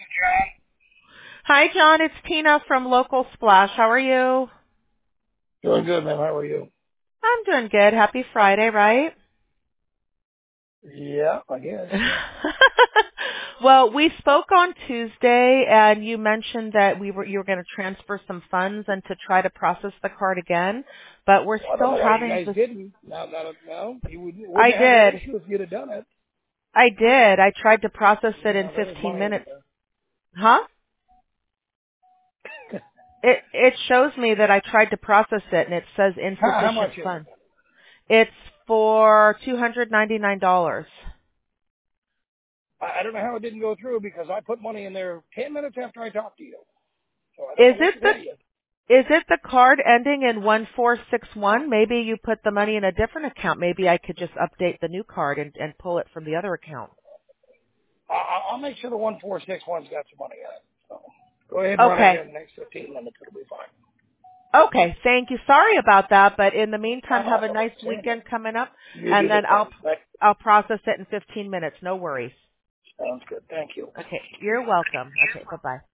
Hi, John. It's Tina from Local Splash. How are you? Doing good, man. How are you? I'm doing good. Happy Friday, right? Yeah, I guess. Well, we spoke on Tuesday, and you mentioned that you were going to transfer some funds and to try to process the card again, but we're Well, I don't still know why you having guys this. didn't. No, you I wouldn't have had that did. issue if you'd have done it. I did. I tried to process it in Yeah, there was 15 money in minutes. Huh? there. It shows me that I tried to process it, and it says How much insufficient is it? funds. It's for $299. I don't know how it didn't go through because I put money in there 10 minutes after I talked to you. So I don't know Is what it to the tell you. Is it the card ending in 1461? Maybe you put the money in a different account. Maybe I could just update the new card and pull it from the other account. I'll make sure the 1461's got some money in it. So go ahead and run it here Okay. in the next 15 minutes. It'll be fine. Okay. Thank you. Sorry about that, but in the meantime, have a I'm nice understanding. weekend coming up, You do and the then same. That I'll process it in 15 minutes. No worries. sounds good. Thank you. Okay. You're welcome. Okay. Bye-bye.